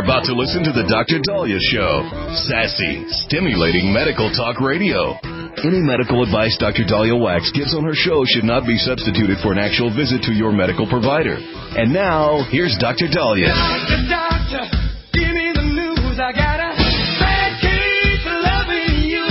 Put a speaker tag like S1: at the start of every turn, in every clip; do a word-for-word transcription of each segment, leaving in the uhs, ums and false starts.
S1: are about to listen to the Doctor Dahlia Show. Sassy, stimulating medical talk radio. Any medical advice Doctor Dahlia Wax gives on her show should not be substituted for an actual visit to your medical provider. And now, here's Doctor Dahlia.
S2: Doctor, doctor, give me the news. I got a bad case of loving you.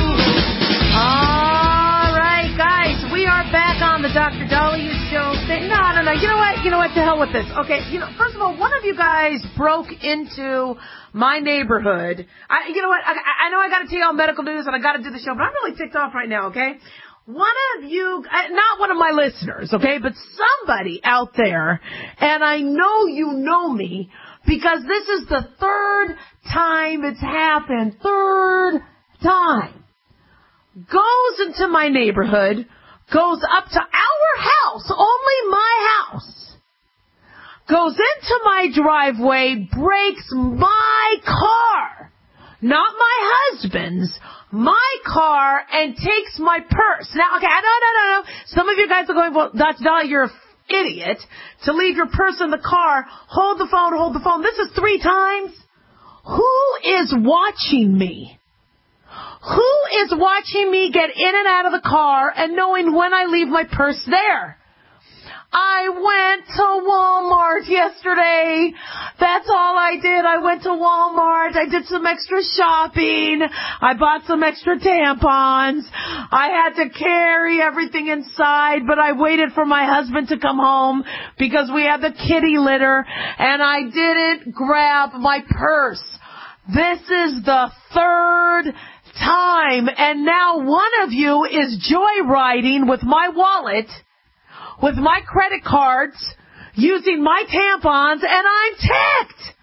S3: All right, guys, we are back on the Doctor Dahlia Show. No, no, no. You know what? You know what? To hell with this. Okay. You know, first of all, one of you guys broke into my neighborhood. I, you know what? I, I know I got to tell you all medical news and I got to do the show, but I'm really ticked off right now. Okay. One of you, not one of my listeners, okay, but somebody out there, and I know you know me because this is the third time it's happened. Third time. Goes into my neighborhood. Goes up to our house, only my house, goes into my driveway, breaks my car, not my husband's, my car, and takes my purse. Now, okay, no, no, no, no. Some of you guys are going, well, Doctor Dahlia, you're an idiot to leave your purse in the car. Hold the phone, hold the phone. This is three times. Who is watching me? Who is watching me get in and out of the car and knowing when I leave my purse there? I went to Walmart yesterday. That's all I did. I went to Walmart. I did some extra shopping. I bought some extra tampons. I had to carry everything inside, but I waited for my husband to come home because we had the kitty litter, and I didn't grab my purse. This is the third time, and now one of you is joyriding with my wallet, with my credit cards, using my tampons, and I'm ticked.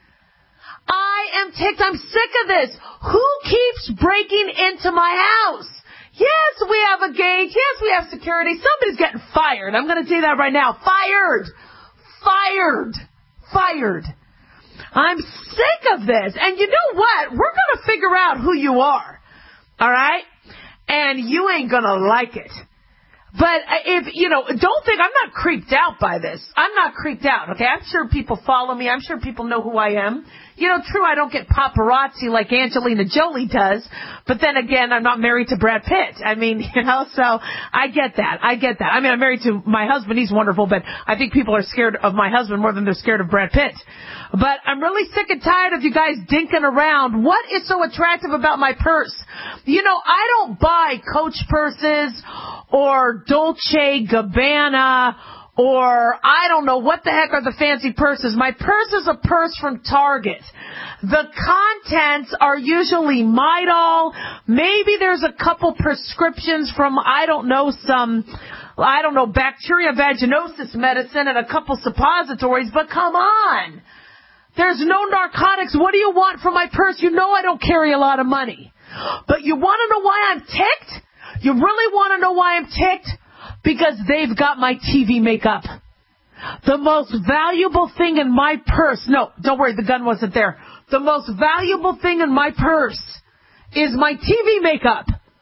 S3: I am ticked. I'm sick of this. Who keeps breaking into my house? Yes, we have a gate. Yes, we have security. Somebody's getting fired. I'm going to tell you that right now. Fired. Fired. Fired. I'm sick of this. And you know what? We're going to figure out who you are. All right? And you ain't going to like it. But if, you know, don't think I'm not creeped out by this. I'm not creeped out, okay? I'm sure people follow me. I'm sure people know who I am. You know, true, I don't get paparazzi like Angelina Jolie does. But then again, I'm not married to Brad Pitt. I mean, you know, so I get that. I get that. I mean, I'm married to my husband. He's wonderful. But I think people are scared of my husband more than they're scared of Brad Pitt. But I'm really sick and tired of you guys dinking around. What is so attractive about my purse? You know, I don't buy Coach purses or Dolce Gabbana or I don't know what the heck are the fancy purses. My purse is a purse from Target. The contents are usually Midol. Maybe there's a couple prescriptions from, I don't know, some, I don't know, bacteria vaginosis medicine and a couple suppositories. But come on. There's no narcotics. What do you want from my purse? You know I don't carry a lot of money. But you want to know why I'm ticked? You really want to know why I'm ticked? Because they've got my T V makeup. The most valuable thing in my purse. No, don't worry, the gun wasn't there. The most valuable thing in my purse is my T V makeup.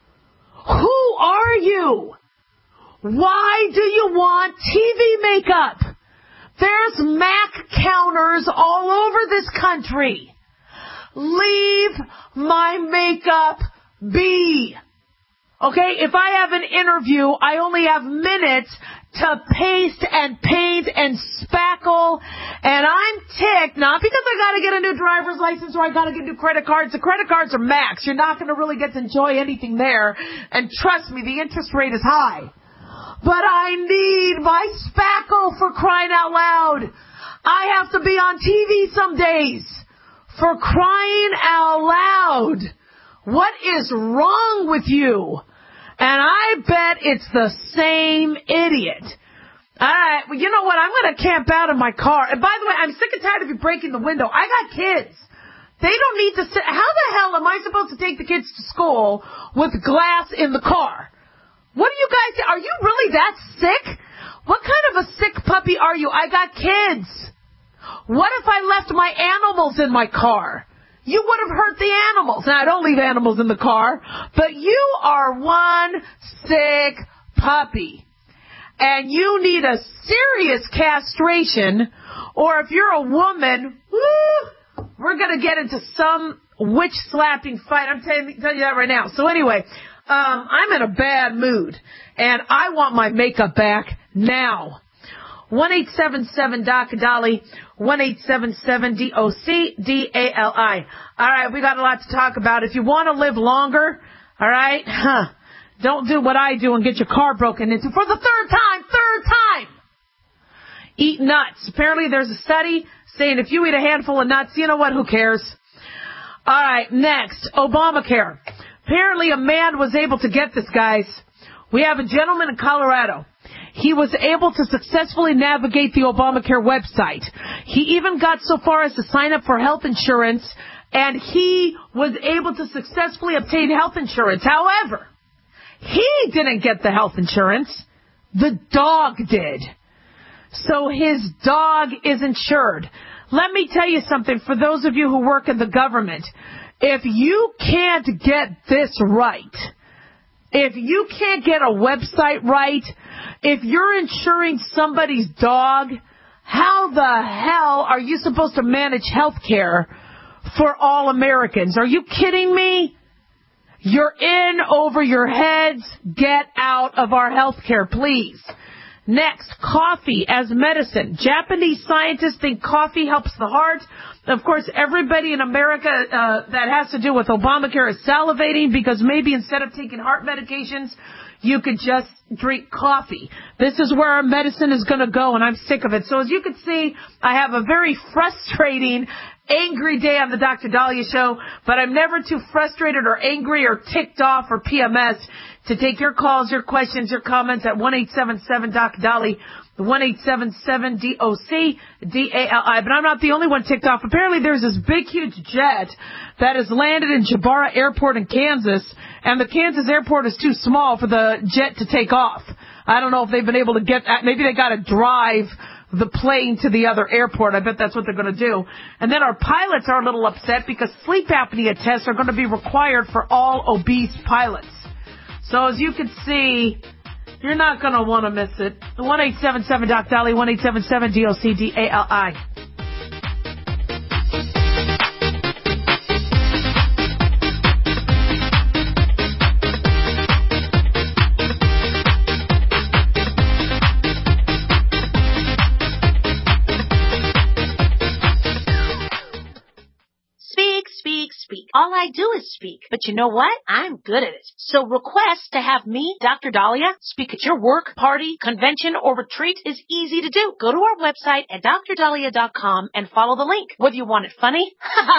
S3: Who are you? Why do you want T V makeup? There's MAC counters all over this country. Leave my makeup be. Okay, if I have an interview, I only have minutes to paste and paint and spackle, and I'm ticked, not because I gotta get a new driver's license or I gotta get new credit cards. The credit cards are max. You're not gonna really get to enjoy anything there, and trust me, the interest rate is high. But I need my spackle, for crying out loud. I have to be on T V some days. For crying out loud. What is wrong with you? And I bet it's the same idiot. All right, well, you know what? I'm going to camp out in my car. And by the way, I'm sick and tired of you breaking the window. I got kids. They don't need to sit. How the hell am I supposed to take the kids to school with glass in the car? What do you guys, are you really that sick? What kind of a sick puppy are you? I got kids. What if I left my animals in my car? You would have hurt the animals. Now, I don't leave animals in the car, but you are one sick puppy. And you need a serious castration, or if you're a woman, woo, we're we're going to get into some witch-slapping fight. I'm telling you, telling you that right now. So anyway, um, I'm in a bad mood, and I want my makeup back now. one eight seven seven D O C Dolly, one eight seven seven D O C D A L I. All right, we got a lot to talk about. If you want to live longer, all right, huh, don't do what I do and get your car broken into for the third time, third time. Eat nuts. Apparently there's a study saying if you eat a handful of nuts, you know what, who cares? All right, next, Obamacare. Apparently a man was able to get this, guys. We have a gentleman in Colorado. He was able to successfully navigate the Obamacare website. He even got so far as to sign up for health insurance, and he was able to successfully obtain health insurance. However, he didn't get the health insurance. The dog did. So his dog is insured. Let me tell you something, for those of you who work in the government, if you can't get this right, if you can't get a website right, if you're insuring somebody's dog, how the hell are you supposed to manage health care for all Americans? Are you kidding me? You're in over your heads. Get out of our health care, please. Next, coffee as medicine. Japanese scientists think coffee helps the heart. Of course, everybody in America uh, that has to do with Obamacare is salivating because maybe instead of taking heart medications, you could just drink coffee. This is where our medicine is going to go, and I'm sick of it. So as you can see, I have a very frustrating, angry day on the Doctor Dahlia Show, but I'm never too frustrated or angry or ticked off or P M S to take your calls, your questions, your comments at one eight seven seven D O C Dolly, one eight seven seven D O C D A L I. But I'm not the only one ticked off. Apparently there's this big, huge jet that has landed in Jabara Airport in Kansas, and the Kansas airport is too small for the jet to take off. I don't know if they've been able to get that. Maybe they got to drive the plane to the other airport. I bet that's what they're going to do. And then our pilots are a little upset because sleep apnea tests are going to be required for all obese pilots. So as you can see, you're not going to want to miss it. one eight seven seven D O C Dolly, one eight seven seven D O C D A L I.
S4: All I do is speak. But you know what? I'm good at it. So request to have me, Doctor Dahlia, speak at your work, party, convention, or retreat is easy to do. Go to our website at D R dahlia dot com and follow the link. Whether you want it funny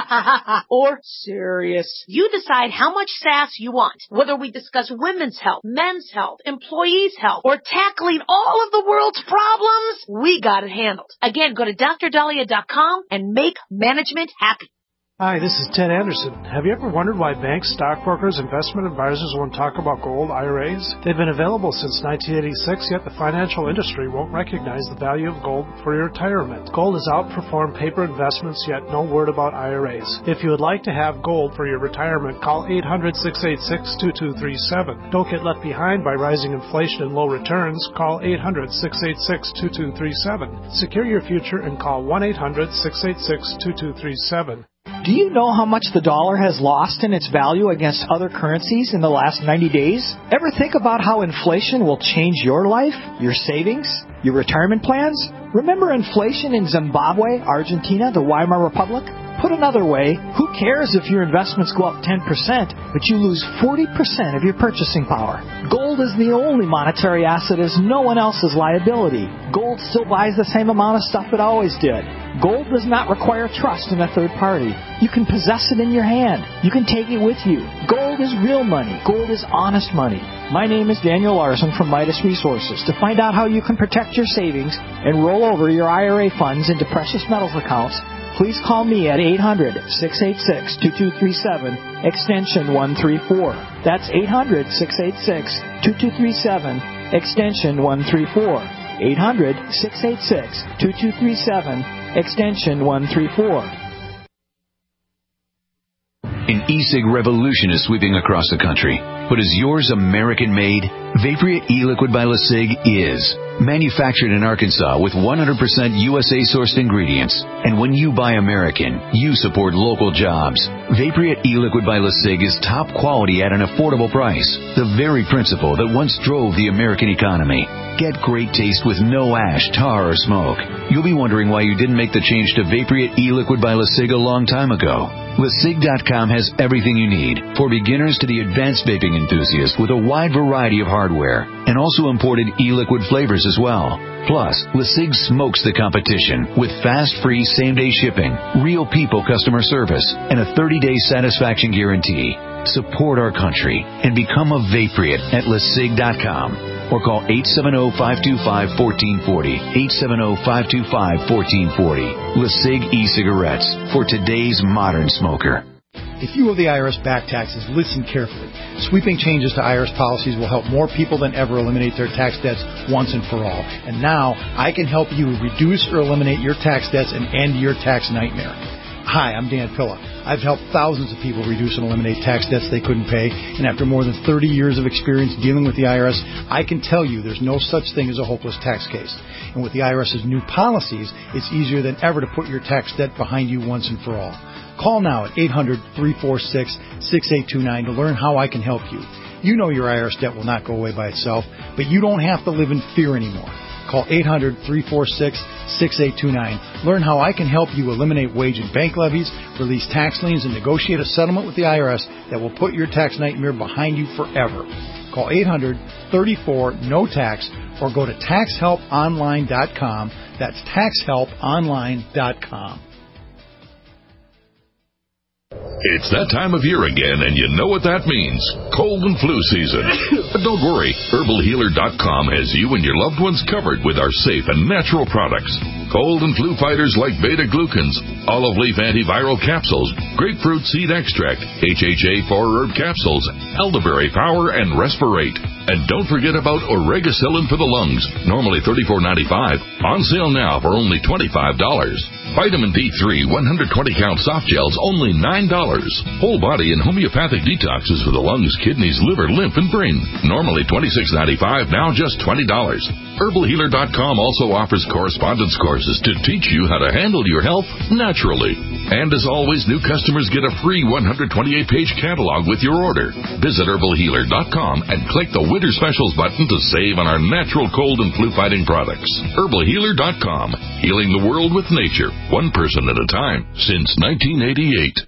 S4: or serious, you decide how much sass you want. Whether we discuss women's health, men's health, employees' health, or tackling all of the world's problems, we got it handled. Again, go to D R dahlia dot com and make management happy.
S5: Hi, this is Ted Anderson. Have you ever wondered why banks, stockbrokers, investment advisors won't talk about gold I R As? They've been available since nineteen eighty-six, yet the financial industry won't recognize the value of gold for your retirement. Gold has outperformed paper investments, yet no word about I R As. If you would like to have gold for your retirement, call eight hundred, six eight six, two two three seven. Don't get left behind by rising inflation and low returns. Call eight hundred, six eight six, two two three seven. Secure your future and call one eight hundred, six eight six, two two three seven.
S6: Do you know how much the dollar has lost in its value against other currencies in the last ninety days? Ever think about how inflation will change your life, your savings, your retirement plans? Remember inflation in Zimbabwe, Argentina, the Weimar Republic? Put another way, who cares if your investments go up ten percent, but you lose forty percent of your purchasing power? Gold is the only monetary asset as no one else's liability. Gold still buys the same amount of stuff it always did. Gold does not require trust in a third party. You can possess it in your hand. You can take it with you. Gold is real money. Gold is honest money. My name is Daniel Larson from Midas Resources. To find out how you can protect your savings and roll over your I R A funds into precious metals accounts, please call me at eight hundred, six eight six, two two three seven, extension one three four. That's eight hundred, six eight six, two two three seven, extension one three four. eight hundred, six eight six, two two three seven, extension one three four.
S7: An e-cig revolution is sweeping across the country. But is yours American-made? Vaporeat e-liquid by LeSig is. Manufactured in Arkansas with one hundred percent U S A-sourced ingredients. And when you buy American, you support local jobs. Vaporeat e-liquid by LeSig is top quality at an affordable price. The very principle that once drove the American economy. Get great taste with no ash, tar, or smoke. You'll be wondering why you didn't make the change to Vaporeat e-liquid by LeSig a long time ago. LeSig dot com has everything you need, for beginners to the advanced vaping enthusiast, with a wide variety of hardware, and also imported e-liquid flavors as well. Plus, LeSig smokes the competition with fast, free, same-day shipping, real people customer service, and a thirty-day satisfaction guarantee. Support our country and become a Vaporeat at LeSig dot com. Or call eight seven zero, five two five, one four four zero, eight seven zero, five two five, one four four zero. LeSig e-cigarettes for today's modern smoker.
S8: If you owe the I R S back taxes, listen carefully. Sweeping changes to I R S policies will help more people than ever eliminate their tax debts once and for all. And now, I can help you reduce or eliminate your tax debts and end your tax nightmare. Hi, I'm Dan Pilla. I've helped thousands of people reduce and eliminate tax debts they couldn't pay, and after more than thirty years of experience dealing with the I R S, I can tell you there's no such thing as a hopeless tax case. And with the IRS's new policies, it's easier than ever to put your tax debt behind you once and for all. Call now at eight hundred, three four six, six eight two nine to learn how I can help you. You know your I R S debt will not go away by itself, but you don't have to live in fear anymore. Call eight hundred, three four six, six eight two nine. Learn how I can help you eliminate wage and bank levies, release tax liens, and negotiate a settlement with the I R S that will put your tax nightmare behind you forever. Call eight hundred, three four, N O tax or go to tax help online dot com. That's tax help online dot com.
S9: It's that time of year again, and you know what that means. Cold and flu season. But don't worry, herbal healer dot com has you and your loved ones covered with our safe and natural products. Cold and flu fighters like beta-glucans, olive leaf antiviral capsules, grapefruit seed extract, H H A four herb capsules, elderberry power, and Respirate. And don't forget about Oregacillin for the lungs, normally thirty-four ninety-five, on sale now for only twenty-five dollars. Vitamin D three one hundred twenty count soft gels, only nine dollars. Whole body and homeopathic detoxes for the lungs, kidneys, liver, lymph, and brain, normally twenty-six ninety-five, now just twenty dollars. herbal healer dot com also offers correspondence courses to teach you how to handle your health naturally. And as always, new customers get a free one hundred twenty-eight page catalog with your order. Visit herbal healer dot com and click the Winter Specials button to save on our natural cold and flu fighting products. herbal healer dot com, healing the world with nature, one person at a time, since nineteen eighty-eight.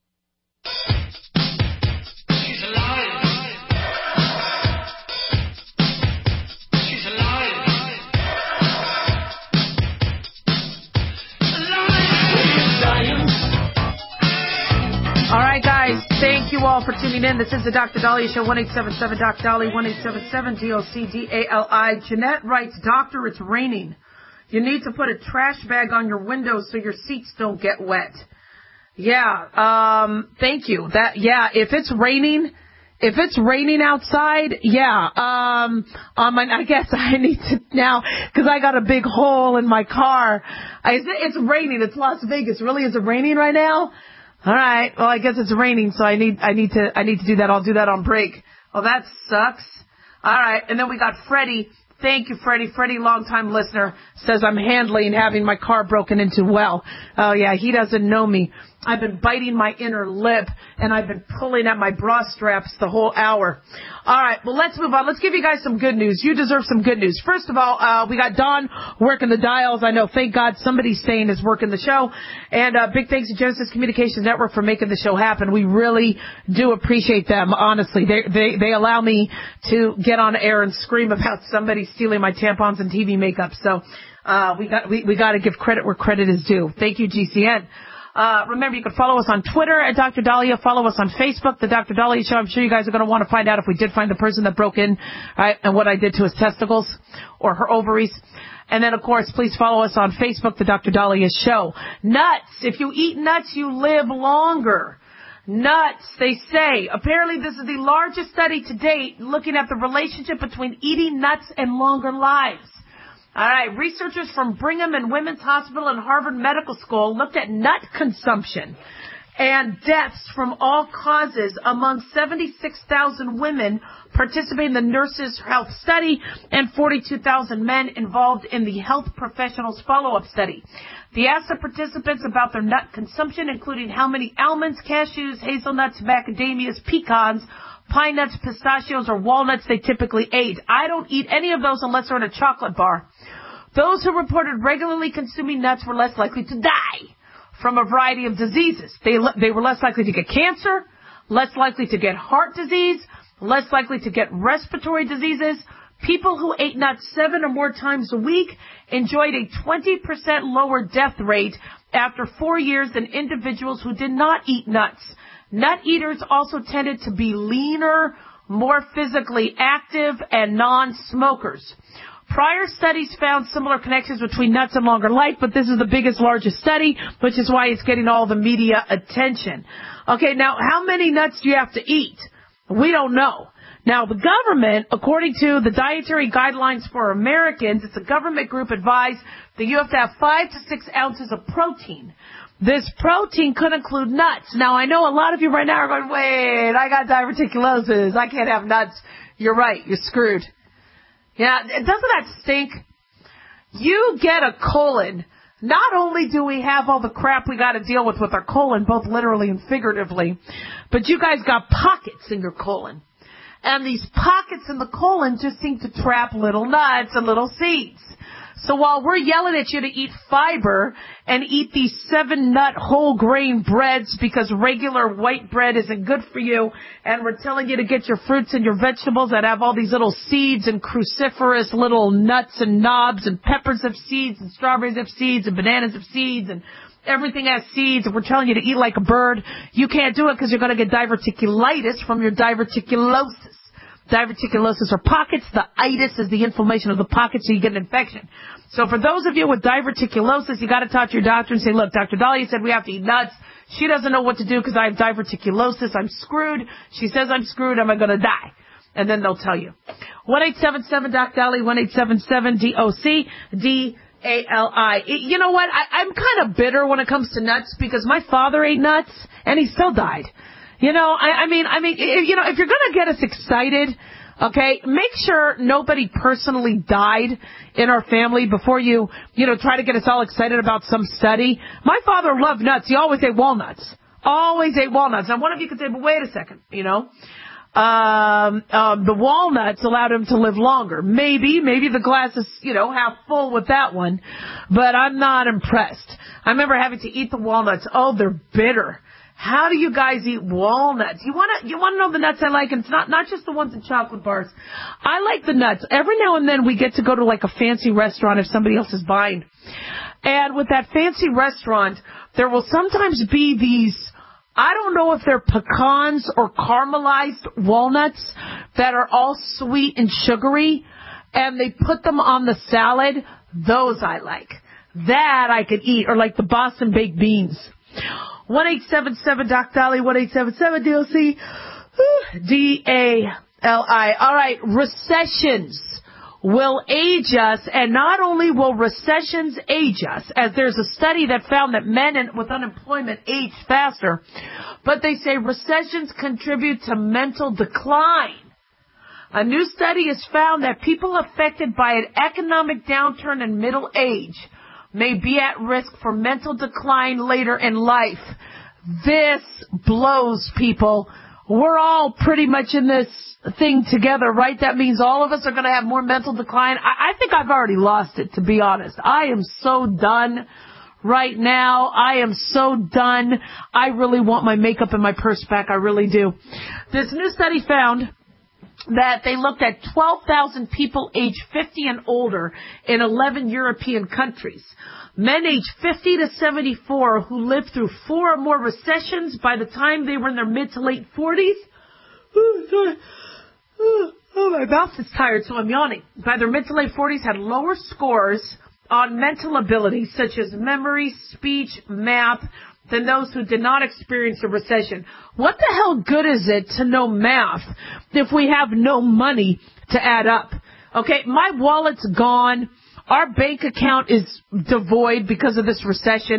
S3: All right, guys, thank you all for tuning in. This is the Doctor Dahlia Show, one eight seven seven Doc Dolly, one eight seven seven D O C D A L I. Jeanette writes, Doctor, it's raining. You need to put a trash bag on your windows so your seats don't get wet. Yeah, um, thank you. That, yeah, if it's raining, if it's raining outside, yeah, um, um, I guess I need to now, cause I got a big hole in my car. I, it's raining. It's Las Vegas. Really? Is it raining right now? All right. Well, I guess it's raining, so I need, I need to, I need to do that. I'll do that on break. Oh, that sucks. All right. And then we got Freddie. Thank you, Freddie. Freddie, longtime listener, says I'm handling having my car broken into well. Oh, yeah, he doesn't know me. I've been biting my inner lip, and I've been pulling at my bra straps the whole hour. All right, well, let's move on. Let's give you guys some good news. You deserve some good news. First of all, uh, we got Don working the dials. I know, thank God, somebody sane is working the show. And uh, big thanks to Genesis Communications Network for making the show happen. We really do appreciate them, honestly. They they, they allow me to get on air and scream about somebody stealing my tampons and T V makeup. So uh, we got we, we got to give credit where credit is due. Thank you, G C N. Uh, remember, you can follow us on Twitter at Doctor Dahlia. Follow us on Facebook, The Doctor Dahlia Show. I'm sure you guys are going to want to find out if we did find the person that broke in, right, and what I did to his testicles or her ovaries. And then, of course, please follow us on Facebook, The Doctor Dahlia Show. Nuts. If you eat nuts, you live longer. Nuts, they say. Apparently, this is the largest study to date looking at the relationship between eating nuts and longer lives. All right, researchers from Brigham and Women's Hospital and Harvard Medical School looked at nut consumption and deaths from all causes among seventy-six thousand women participating in the Nurses' Health Study and forty-two thousand men involved in the Health Professionals Follow-Up Study. They asked the participants about their nut consumption, including how many almonds, cashews, hazelnuts, macadamias, pecans, pine nuts, pistachios, or walnuts they typically ate. I don't eat any of those unless they're in a chocolate bar. Those who reported regularly consuming nuts were less likely to die from a variety of diseases. They, they were less likely to get cancer, less likely to get heart disease, less likely to get respiratory diseases. People who ate nuts seven or more times a week enjoyed a twenty percent lower death rate after four years than individuals who did not eat nuts. Nut eaters also tended to be leaner, more physically active, and non-smokers. Prior studies found similar connections between nuts and longer life, but this is the biggest, largest study, which is why it's getting all the media attention. Okay, now, how many nuts do you have to eat? We don't know. Now, the government, according to the Dietary Guidelines for Americans, it's a government group advised that you have to have five to six ounces of protein. This protein could include nuts. Now, I know a lot of you right now are going, wait, I got diverticulosis. I can't have nuts. You're right. You're screwed. Yeah, doesn't that stink? You get a colon. Not only do we have all the crap we got to deal with with our colon, both literally and figuratively, but you guys got pockets in your colon. And these pockets in the colon just seem to trap little nuts and little seeds. So while we're yelling at you to eat fiber and eat these seven nut whole grain breads because regular white bread isn't good for you, and we're telling you to get your fruits and your vegetables that have all these little seeds and cruciferous little nuts and knobs, and peppers have seeds and strawberries have seeds and bananas have seeds and everything has seeds, and we're telling you to eat like a bird, you can't do it because you're going to get diverticulitis from your diverticulosis. Diverticulosis are pockets. The itis is the inflammation of the pockets, so you get an infection. So for those of you with diverticulosis, you got to talk to your doctor and say, look, Doctor Dahlia said we have to eat nuts. She doesn't know what to do because I have diverticulosis. I'm screwed. She says I'm screwed. Am I going to die? And then they'll tell you. one eight seven seven doc Dahlia, one eight seven seven D O C D A L I. You know what? I, I'm kind of bitter when it comes to nuts because my father ate nuts and he still died. You know, I, I mean, I mean, if, you know, if you're going to get us excited, okay, make sure nobody personally died in our family before you, you know, try to get us all excited about some study. My father loved nuts. He always ate walnuts. Always ate walnuts. Now, one of you could say, but wait a second, you know. Um, um, the walnuts allowed him to live longer. Maybe, maybe the glass is, you know, half full with that one. But I'm not impressed. I remember having to eat the walnuts. Oh, they're bitter. How do you guys eat walnuts? You want to you want to know the nuts I like, and it's not not just the ones in chocolate bars. I like the nuts. Every now and then we get to go to like a fancy restaurant if somebody else is buying. And with that fancy restaurant, there will sometimes be these, I don't know if they're pecans or caramelized walnuts that are all sweet and sugary, and they put them on the salad. Those I like. That I could eat, or like the Boston baked beans. one eight seven seven doc Dahlia, one eight seven seven D O C D A L I. All right, recessions will age us, and not only will recessions age us, as there's a study that found that men with unemployment age faster, but they say recessions contribute to mental decline. A new study has found that people affected by an economic downturn in middle age may be at risk for mental decline later in life. This blows people. We're all pretty much in this thing together, right? That means all of us are going to have more mental decline. I, I think I've already lost it, to be honest. I am so done right now. I am so done. I really want my makeup and my purse back. I really do. This new study found that they looked at twelve thousand people aged fifty and older in eleven European countries. Men aged fifty to seventy-four who lived through four or more recessions by the time they were in their mid to late forties. Oh, sorry. Oh, my mouth is tired, so I'm yawning. By their mid to late forties had lower scores on mental abilities such as memory, speech, math, than those who did not experience a recession. What the hell good is it to know math if we have no money to add up? Okay, my wallet's gone. Our bank account is devoid because of this recession.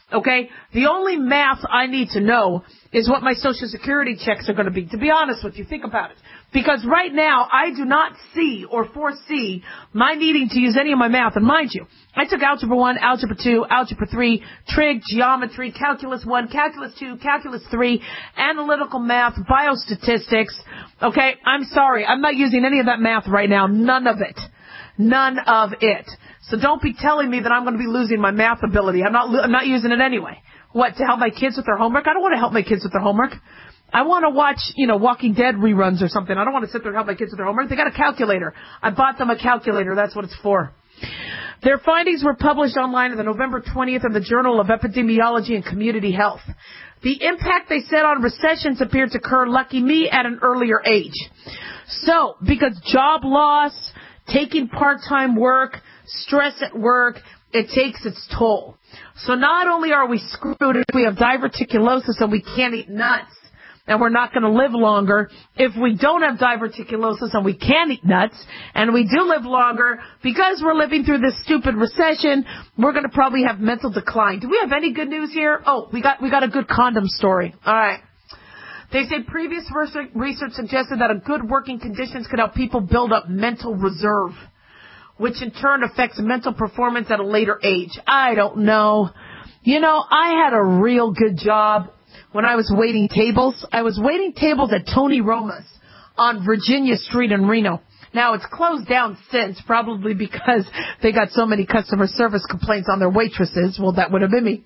S3: Okay? The only math I need to know is what my Social Security checks are going to be. To be honest with you, think about it. Because right now, I do not see or foresee my needing to use any of my math. And mind you, I took Algebra one, Algebra two, Algebra three, Trig, Geometry, Calculus one, Calculus two, Calculus three, Analytical Math, Biostatistics. Okay? I'm sorry. I'm not using any of that math right now. None of it. None of it. So don't be telling me that I'm going to be losing my math ability. I'm not, I'm not using it anyway. What, to help my kids with their homework? I don't want to help my kids with their homework. I want to watch, you know, Walking Dead reruns or something. I don't want to sit there and help my kids with their homework. They got a calculator. I bought them a calculator. That's what it's for. Their findings were published online on the November twentieth in the Journal of Epidemiology and Community Health. The impact they said on recessions appeared to occur, lucky me, at an earlier age. So, because job loss, taking part-time work, stress at work, it takes its toll. So not only are we screwed if we have diverticulosis and we can't eat nuts, and we're not going to live longer, if we don't have diverticulosis and we can eat nuts, and we do live longer, because we're living through this stupid recession, we're going to probably have mental decline. Do we have any good news here? Oh, we got we got a good condom story. All right. They say previous research suggested that a good working conditions could help people build up mental reserve, which in turn affects mental performance at a later age. I don't know. You know, I had a real good job when I was waiting tables. I was waiting tables at Tony Roma's on Virginia Street in Reno. Now, it's closed down since, probably because they got so many customer service complaints on their waitresses. Well, that would have been me.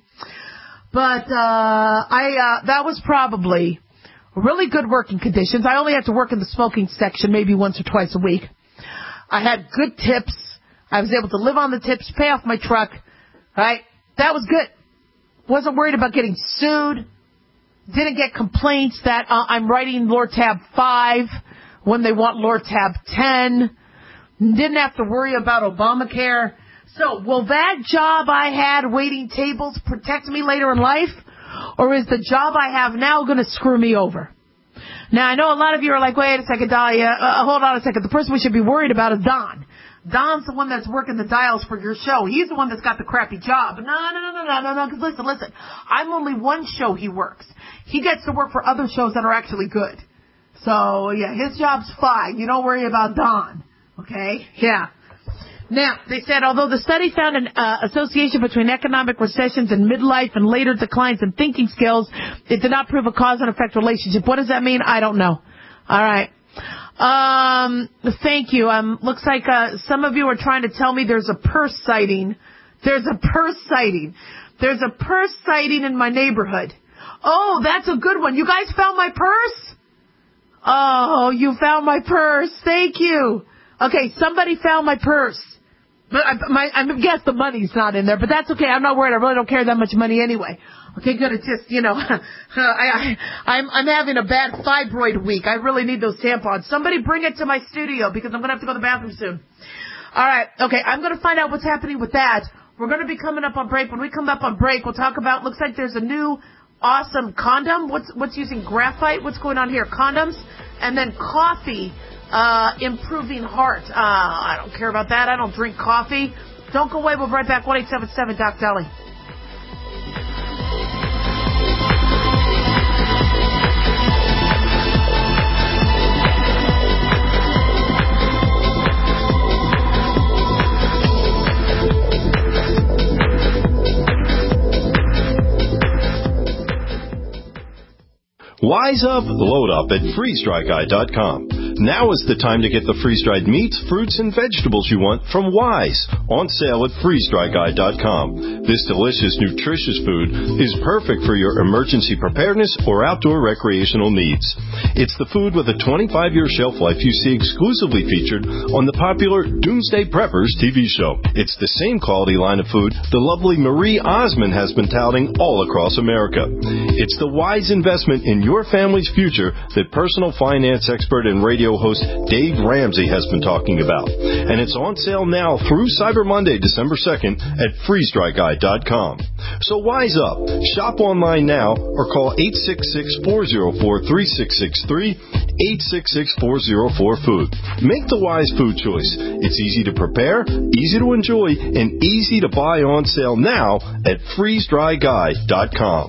S3: But uh I uh that was probably really good working conditions. I only had to work in the smoking section maybe once or twice a week. I had good tips. I was able to live on the tips, pay off my truck. Right? That was good. Wasn't worried about getting sued. Didn't get complaints that uh, I'm writing Lortab five when they want Lortab ten. Didn't have to worry about Obamacare. So, will that job I had waiting tables protect me later in life? Or is the job I have now going to screw me over? Now, I know a lot of you are like, wait a second, Dahlia, uh, hold on a second. The person we should be worried about is Don. Don's the one that's working the dials for your show. He's the one that's got the crappy job. No, no, no, no, no, no, no, because listen, listen. I'm only one show he works. He gets to work for other shows that are actually good. So, yeah, his job's fine. You don't worry about Don. Okay? Yeah. Now, they said, although the study found an uh, association between economic recessions and midlife and later declines in thinking skills, it did not prove a cause and effect relationship. What does that mean? I don't know. All right. Um, thank you. Um, looks like uh, some of you are trying to tell me there's a purse sighting. There's a purse sighting. There's a purse sighting in my neighborhood. Oh, that's a good one. You guys found my purse? Oh, you found my purse. Thank you. Okay, somebody found my purse. But I, my, I guess the money's not in there, but that's okay. I'm not worried. I really don't carry that much money anyway. Okay, good. It's just, you know, I, I, I'm, I'm having a bad fibroid week. I really need those tampons. Somebody bring it to my studio because I'm going to have to go to the bathroom soon. All right. Okay, I'm going to find out what's happening with that. We're going to be coming up on break. When we come up on break, we'll talk about, looks like there's a new awesome condom. What's, what's using graphite? What's going on here? Condoms. And then coffee. Uh, improving heart. Uh, I don't care about that. I don't drink coffee. Don't go away. We'll be right back. one eight seven seven Doc Dolly.
S10: Wise up, load up at freeze dry guy dot com. Now is the time to get the freeze-dried meats, fruits, and vegetables you want from Wise, on sale at freeze dry guy dot com. This delicious, nutritious food is perfect for your emergency preparedness or outdoor recreational needs. It's the food with a twenty-five year shelf life you see exclusively featured on the popular Doomsday Preppers T V show. It's the same quality line of food the lovely Marie Osmond has been touting all across America. It's the wise investment in your family's future that personal finance expert and radio radio host Dave Ramsey has been talking about. And it's on sale now through Cyber Monday, December second at freeze dry guy dot com. So wise up. Shop online now or call eight six six, four oh four, three six six three, eight six six, four oh four, food. Make the wise food choice. It's easy to prepare, easy to enjoy, and easy to buy on sale now at freeze dry guy dot com.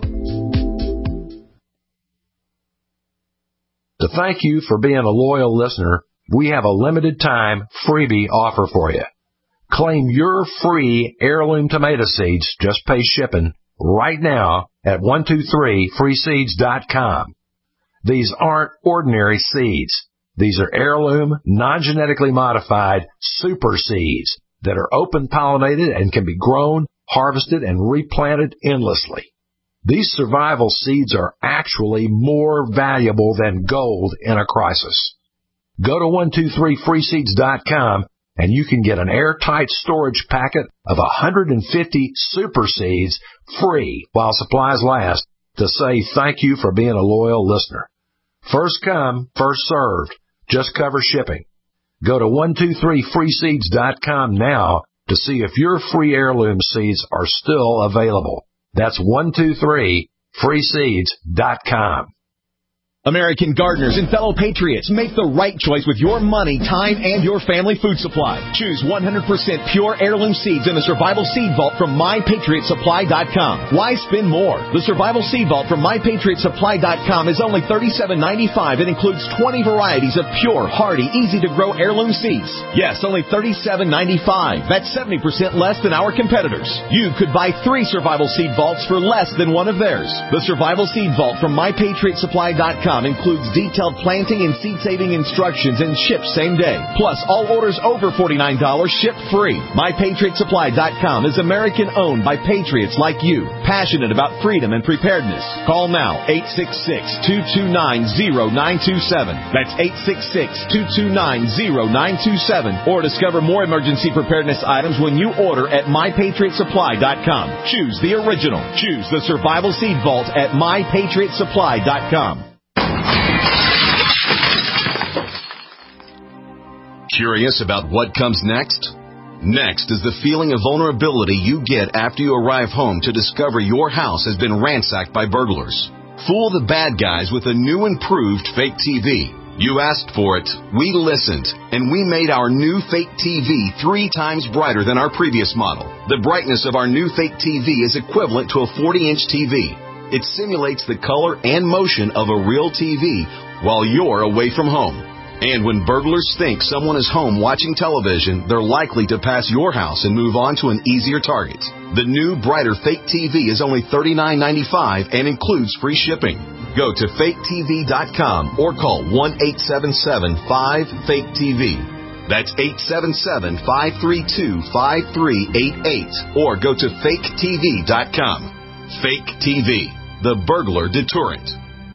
S11: To thank you for being a loyal listener, we have a limited time freebie offer for you. Claim your free heirloom tomato seeds, just pay shipping, right now at one two three free seeds dot com. These aren't ordinary seeds. These are heirloom, non-genetically modified super seeds that are open-pollinated and can be grown, harvested, and replanted endlessly. These survival seeds are actually more valuable than gold in a crisis. Go to one two three free seeds dot com and you can get an airtight storage packet of one hundred fifty super seeds free while supplies last to say thank you for being a loyal listener. First come, first served. Just cover shipping. Go to one two three free seeds dot com now to see if your free heirloom seeds are still available. That's one two three free seeds dot com.
S12: American gardeners and fellow patriots, make the right choice with your money, time, and your family food supply. Choose one hundred percent pure heirloom seeds in the Survival Seed Vault from my patriot supply dot com. Why spend more? The Survival Seed Vault from my patriot supply dot com is only thirty-seven ninety-five and includes twenty varieties of pure, hardy, easy-to-grow heirloom seeds. Yes, only thirty-seven ninety-five. That's seventy percent less than our competitors. You could buy three Survival Seed Vaults for less than one of theirs. The Survival Seed Vault from my patriot supply dot com includes detailed planting and seed-saving instructions and ships same day. Plus, all orders over forty-nine dollars ship free. my patriot supply dot com is American-owned by patriots like you, passionate about freedom and preparedness. Call now, eight six six, two two nine, zero nine two seven. That's eight six six, two two nine, zero nine two seven. Or discover more emergency preparedness items when you order at my patriot supply dot com. Choose the original. Choose the Survival Seed Vault at my patriot supply dot com.
S1: Curious about what comes next? Next is the feeling of vulnerability you get after you arrive home to discover your house has been ransacked by burglars. Fool the bad guys with a new improved fake T V. You asked for it, we listened, and we made our new fake T V three times brighter than our previous model. The brightness of our new fake T V is equivalent to a forty-inch T V. It simulates the color and motion of a real T V while you're away from home. And when burglars think someone is home watching television, they're likely to pass your house and move on to an easier target. The new, brighter fake T V is only thirty-nine ninety-five and includes free shipping. Go to fake T V dot com or call one eight seven seven, five, fake T V. That's eight seven seven, five three two, five three eight eight. Or go to fake T V dot com. Fake T V, the burglar deterrent.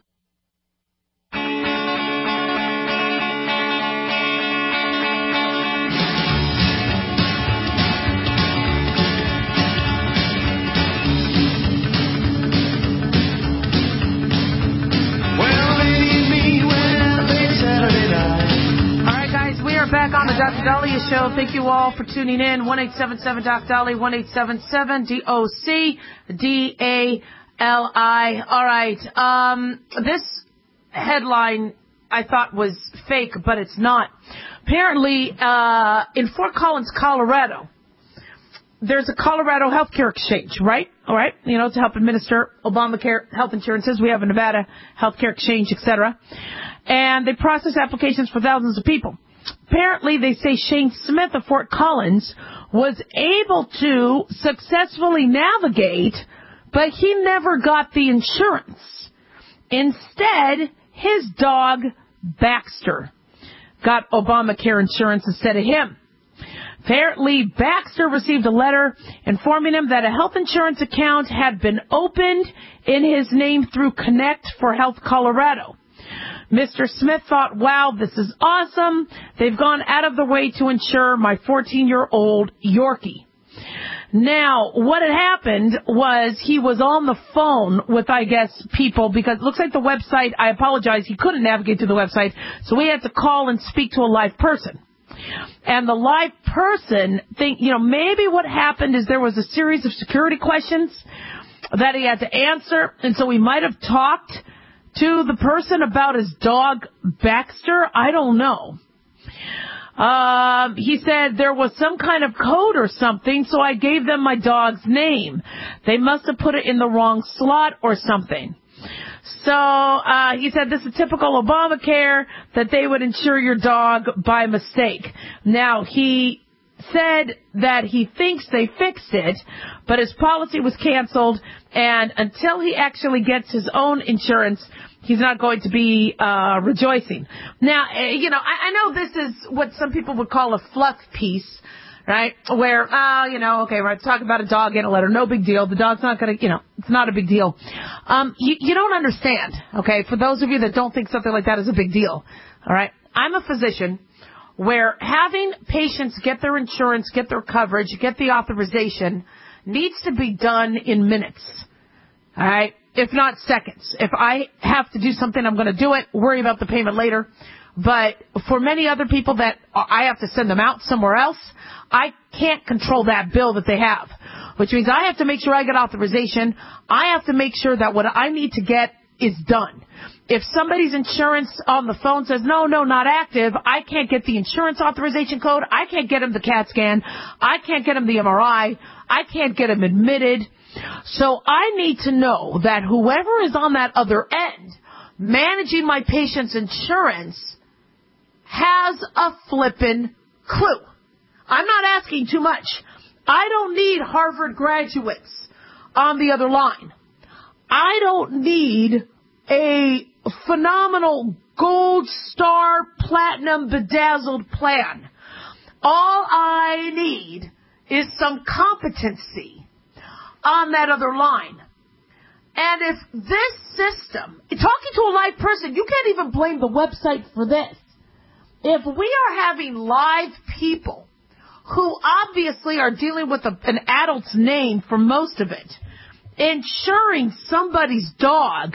S3: Back on the Doctor Dahlia Show. Thank you all for tuning in. one eight seven seven Doc Dahlia, one eight seven seven D O C D A L I. All right. Um, this headline I thought was fake, but it's not. Apparently, uh, in Fort Collins, Colorado, there's a Colorado healthcare exchange, right? All right. You know, to help administer Obamacare health insurances. We have a Nevada healthcare exchange, et cetera. And they process applications for thousands of people. Apparently, they say Shane Smith of Fort Collins was able to successfully navigate, but he never got the insurance. Instead, his dog, Baxter, got Obamacare insurance instead of him. Apparently, Baxter received a letter informing him that a health insurance account had been opened in his name through Connect for Health Colorado. Mister Smith thought, wow, this is awesome. They've gone out of the way to insure my fourteen-year-old Yorkie. Now, what had happened was he was on the phone with, I guess, people, because it looks like the website, I apologize, he couldn't navigate to the website, so we had to call and speak to a live person. And the live person, think, you know, maybe what happened is there was a series of security questions that he had to answer, and so he might have talked to the person about his dog, Baxter. I don't know. Um, he said there was some kind of code or something, so I gave them my dog's name. They must have put it in the wrong slot or something. So uh, he said this is typical Obamacare, that they would insure your dog by mistake. Now, he said that he thinks they fixed it, but his policy was canceled, and until he actually gets his own insurance, he's not going to be uh rejoicing. Now, you know, I, I know this is what some people would call a fluff piece, right? Where, uh, you know, okay, we're talking about a dog in a letter, no big deal. The dog's not going to, you know, it's not a big deal. Um, you, you don't understand, okay? For those of you that don't think something like that is a big deal, all right? I'm a physician where having patients get their insurance, get their coverage, get the authorization needs to be done in minutes, all right? If not seconds. If I have to do something, I'm going to do it. Worry about the payment later. But for many other people that I have to send them out somewhere else, I can't control that bill that they have, which means I have to make sure I get authorization. I have to make sure that what I need to get is done. If somebody's insurance on the phone says, no, no, not active, I can't get the insurance authorization code. I can't get him the CAT scan. I can't get him the M R I. I can't get him admitted. So I need to know that whoever is on that other end managing my patient's insurance has a flippin' clue. I'm not asking too much. I don't need Harvard graduates on the other line. I don't need a phenomenal gold star platinum bedazzled plan. All I need is some competency on that other line. And if this system, talking to a live person, you can't even blame the website for this. If we are having live people who obviously are dealing with a, an adult's name for most of it, insuring somebody's dog,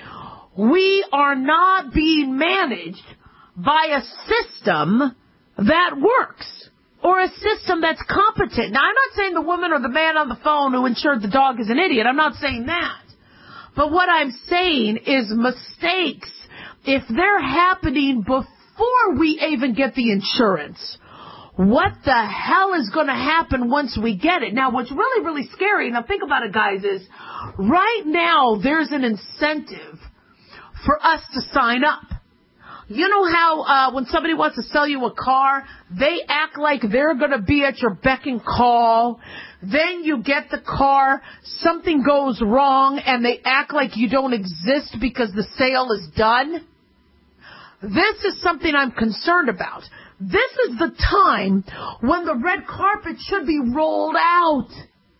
S3: we are not being managed by a system that works or a system that's competent. Now, I'm not saying the woman or the man on the phone who insured the dog is an idiot. I'm not saying that. But what I'm saying is mistakes, if they're happening before we even get the insurance, what the hell is going to happen once we get it? Now, what's really, really scary, now think about it, guys, is right now there's an incentive for us to sign up. You know how uh, when somebody wants to sell you a car, they act like they're going to be at your beck and call. Then you get the car, something goes wrong, and they act like you don't exist because the sale is done. This is something I'm concerned about. This is the time when the red carpet should be rolled out.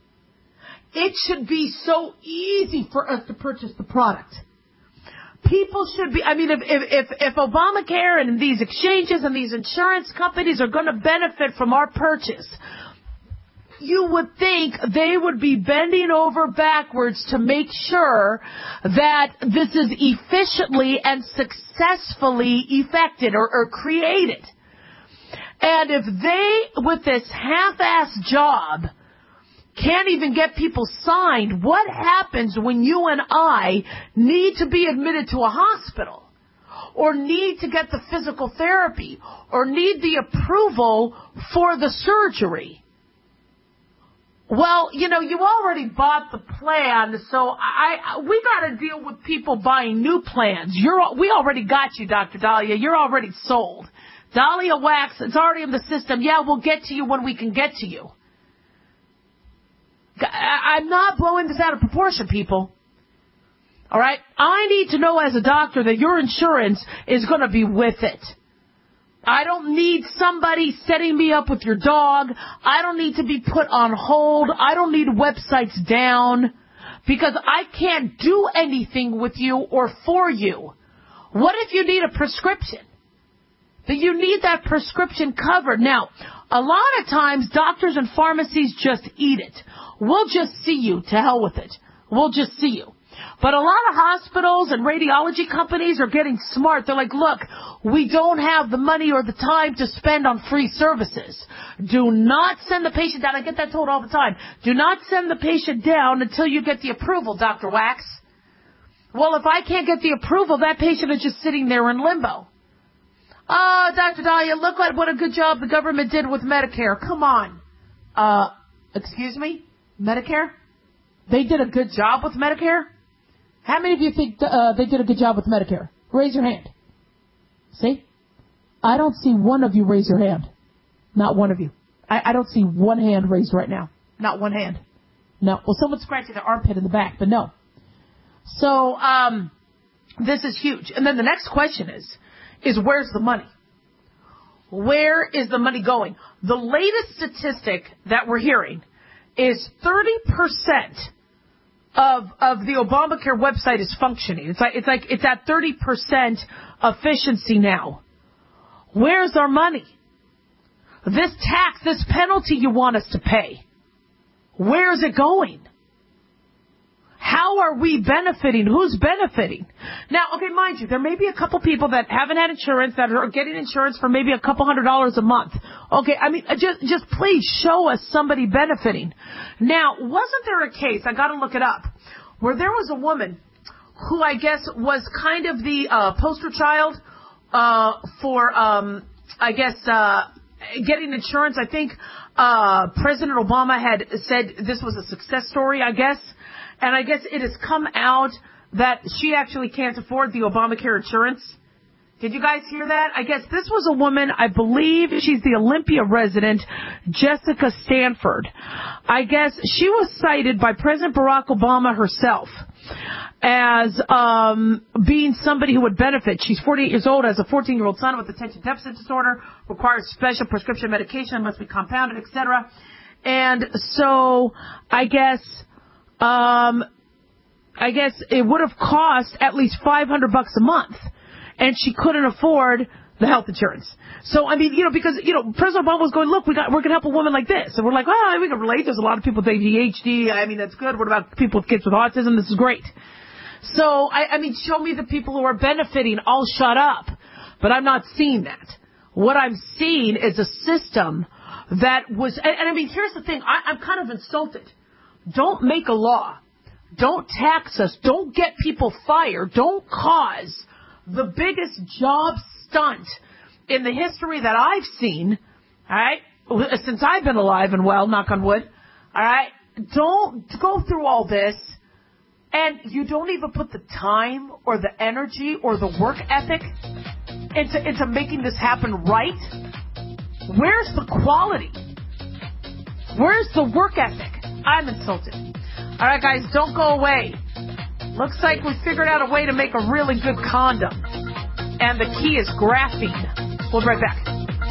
S3: It should be so easy for us to purchase the product. People should be, I mean, if, if, if Obamacare and these exchanges and these insurance companies are going to benefit from our purchase, you would think they would be bending over backwards to make sure that this is efficiently and successfully effected or, or created. And if they, with this half-ass job, can't even get people signed, what happens when you and I need to be admitted to a hospital or need to get the physical therapy or need the approval for the surgery? Well, you know, you already bought the plan, so I, I we got to deal with people buying new plans. You're, we already got you, Doctor Dahlia. You're already sold. Dahlia Wax, it's already in the system. Yeah, we'll get to you when we can get to you. I'm not blowing this out of proportion, people. All right? I need to know as a doctor that your insurance is going to be with it. I don't need somebody setting me up with your dog. I don't need to be put on hold. I don't need websites down because I can't do anything with you or for you. What if you need a prescription? That you need that prescription covered. Now, A lot of times, doctors and pharmacies just eat it. We'll just see you. To hell with it. We'll just see you. But a lot of hospitals and radiology companies are getting smart. They're like, look, we don't have the money or the time to spend on free services. Do not send the patient down. I get that told all the time. Do not send the patient down until you get the approval, Doctor Wax. Well, if I can't get the approval, that patient is just sitting there in limbo. Oh, Doctor Dahlia, look at what a good job the government did with Medicare. Come on. Uh, excuse me? Medicare? They did a good job with Medicare? How many of you think uh, they did a good job with Medicare? Raise your hand. See? I don't see one of you raise your hand. Not one of you. I, I don't see one hand raised right now. Not one hand. No. Well, someone's scratching their armpit in the back, but no. So, um, this is huge. And then the next question is, is where's the money? Where is the money going? The latest statistic that we're hearing is thirty percent of of the Obamacare website is functioning. It's like it's like it's at thirty percent efficiency now. Where's our money? This tax, this penalty you want us to pay, where is it going? How are we benefiting? Who's benefiting? Now, okay, mind you, there may be a couple people that haven't had insurance that are getting insurance for maybe a couple hundred dollars a month. Okay, I mean, just just please show us somebody benefiting. Now, wasn't there a case, I got to look it up, where there was a woman who I guess was kind of the uh, poster child uh, for, um, I guess, uh, getting insurance. I think uh, President Obama had said this was a success story, I guess. And I guess it has come out that she actually can't afford the Obamacare insurance. Did you guys hear that? I guess this was a woman, I believe she's the Olympia resident, Jessica Stanford. I guess she was cited by President Barack Obama herself as um being somebody who would benefit. She's forty-eight years old, has a fourteen-year-old son with attention deficit disorder, requires special prescription medication, must be compounded, et cetera. And so I guess... Um, I guess it would have cost at least five hundred bucks a month, and she couldn't afford the health insurance. So, I mean, you know, because, you know, President Obama was going, look, we got, we're going to help a woman like this. And we're like, oh, we can relate. There's a lot of people with A D H D. I mean, that's good. What about people with kids with autism? This is great. So, I, I mean, show me the people who are benefiting. I'll shut up. But I'm not seeing that. What I'm seeing is a system that was, and, and I mean, here's the thing. I, I'm kind of insulted. Don't make a law. Don't tax us. Don't get people fired. Don't cause the biggest job stunt in the history that I've seen, all right, since I've been alive and well, knock on wood, all right? Don't go through all this, and you don't even put the time or the energy or the work ethic into, into making this happen right. Where's the quality? Where's the work ethic? I'm insulted. All right, guys, don't go away. Looks like we figured out a way to make a really good condom. And the key is graphene. We'll be right back.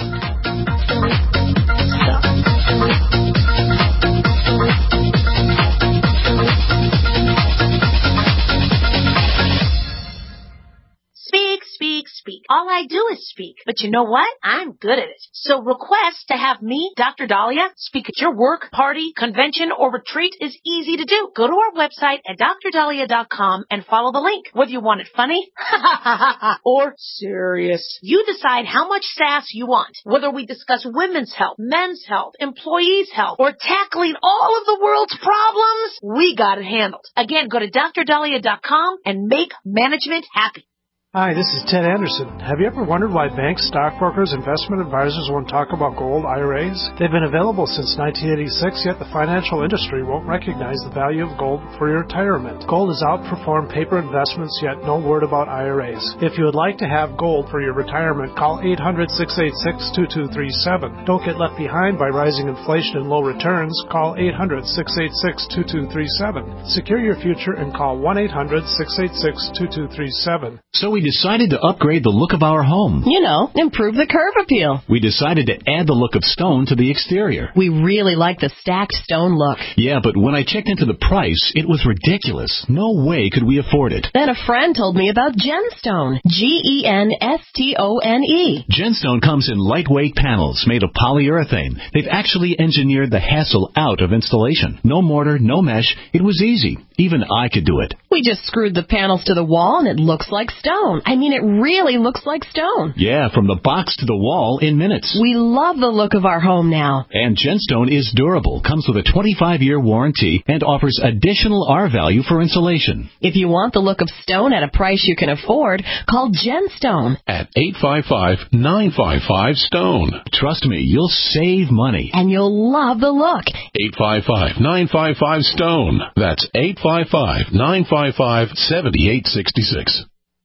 S4: Speak, speak, speak. All I do is speak. But you know what? I'm good at it. So request to have me, Doctor Dahlia, speak at your work, party, convention, or retreat is easy to do. Go to our website at dr dahlia dot com and follow the link. Whether you want it funny or serious, you decide how much sass you want. Whether we discuss women's health, men's health, employees' health, or tackling all of the world's problems, we got it handled. Again, go to dr dahlia dot com and make management happy.
S5: Hi, this is Ted Anderson. Have you ever wondered why banks, stockbrokers, investment advisors won't talk about gold I R As? They've been available since nineteen eighty-six, yet the financial industry won't recognize the value of gold for your retirement. Gold has outperformed paper investments, yet no word about I R As. If you would like to have gold for your retirement, call eight hundred, six eight six, two two three seven. Don't get left behind by rising inflation and low returns. Call eight hundred, six eight six, two two three seven. Secure your future and call one eight hundred, six eight six, two two three seven.
S13: So we decided to upgrade the look of our home.
S14: You know, improve the curb appeal.
S13: We decided to add the look of stone to the exterior.
S14: We really like the stacked stone look.
S13: Yeah, but when I checked into the price, it was ridiculous. No way could we afford it.
S14: Then a friend told me about Genstone. G E N S T O N E.
S13: Genstone comes in lightweight panels made of polyurethane. They've actually engineered the hassle out of installation. No mortar, no mesh. It was easy. Even I could do it.
S14: We just screwed the panels to the wall and it looks like stone. I mean, it really looks like stone.
S13: Yeah, from the box to the wall in minutes.
S14: We love the look of our home now.
S13: And Genstone is durable, comes with a twenty-five year warranty, and offers additional R value for insulation.
S14: If you want the look of stone at a price you can afford, call Genstone
S9: at eight five five, nine five five, STONE.
S13: Trust me, you'll save money.
S14: And you'll love the look.
S9: eight five five, nine five five, STONE. That's eight five five, nine five five, seven eight six six.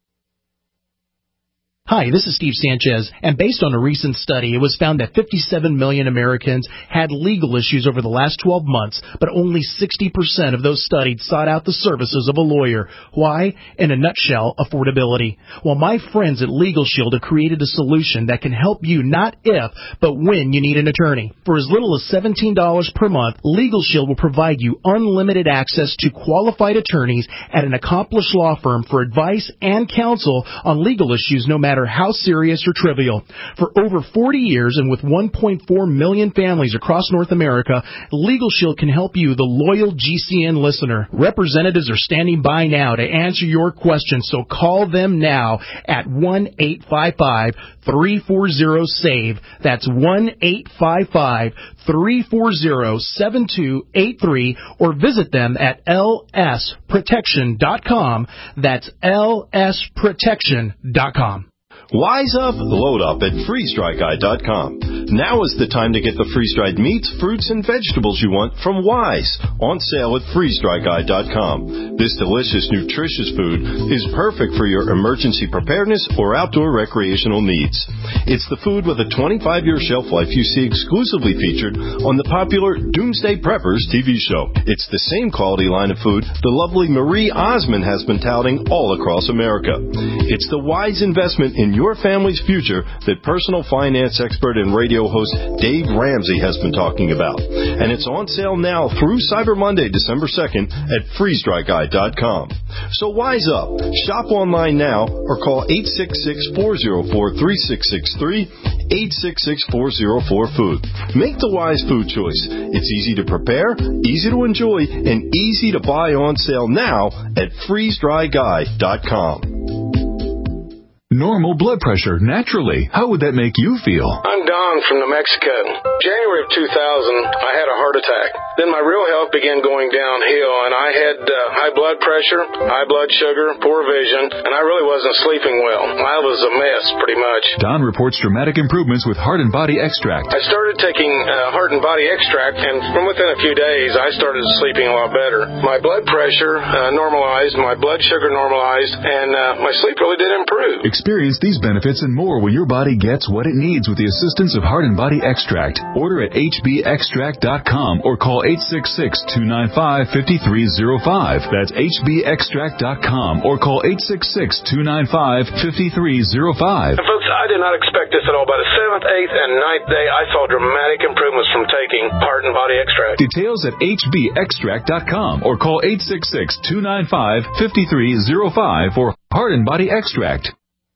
S15: Hi, this is Steve Sanchez, and based on a recent study, it was found that fifty-seven million Americans had legal issues over the last twelve months, but only sixty percent of those studied sought out the services of a lawyer. Why? In a nutshell, affordability. Well, my friends at Legal Shield have created a solution that can help you not if, but when you need an attorney. For as little as seventeen dollars per month, Legal Shield will provide you unlimited access to qualified attorneys at an accomplished law firm for advice and counsel on legal issues no matter how serious or trivial. For over forty years and with one point four million families across North America, Legal Shield can help you, the loyal G C N listener. Representatives are standing by now to answer your questions, so call them now at one eight five five, three four zero, SAVE. That's one eight five five, three four zero, seven two eight three, or visit them at L S protection dot com. That's L S protection dot com.
S10: Wise up, load up at freeze dry guy dot com. Now is the time to get the freeze-dried meats, fruits, and vegetables you want from Wise, on sale at freeze dry guy dot com. This delicious, nutritious food is perfect for your emergency preparedness or outdoor recreational needs. It's the food with a twenty-five year shelf life you see exclusively featured on the popular Doomsday Preppers T V show. It's the same quality line of food the lovely Marie Osmond has been touting all across America. It's the wise investment in your family's future that personal finance expert and radio host Dave Ramsey has been talking about. And it's on sale now through Cyber Monday, December second at freeze dry guy dot com. So wise up. Shop online now or call eight six six, four zero four, three six six three, eight six six, four zero four, food. Make the wise food choice. It's easy to prepare, easy to enjoy, and easy to buy on sale now at freeze dry guy dot com.
S1: Normal blood pressure, naturally. How would that make you feel?
S16: I'm Don from New Mexico. January of two thousand, I had a heart attack. Then my real health began going downhill, and I had uh, high blood pressure, high blood sugar, poor vision, and I really wasn't sleeping well. I was a mess, pretty much.
S1: Don reports dramatic improvements with Heart and Body Extract.
S16: I started taking uh, Heart and Body Extract, and from within a few days, I started sleeping a lot better. My blood pressure uh, normalized, my blood sugar normalized, and uh, my sleep really did improve.
S1: Experience these benefits and more when your body gets what it needs with the assistance of Heart and Body Extract. Order at H B extract dot com or call eight six six, two nine five, five three zero five. That's H B extract dot com or call eight six six, two nine five, five three zero five.
S16: And folks, I did not expect this at all. By the seventh, eighth, and ninth day, I saw dramatic improvements from taking Heart and Body Extract.
S1: Details at H B extract dot com or call eight six six, two nine five, five three zero five for Heart and Body Extract.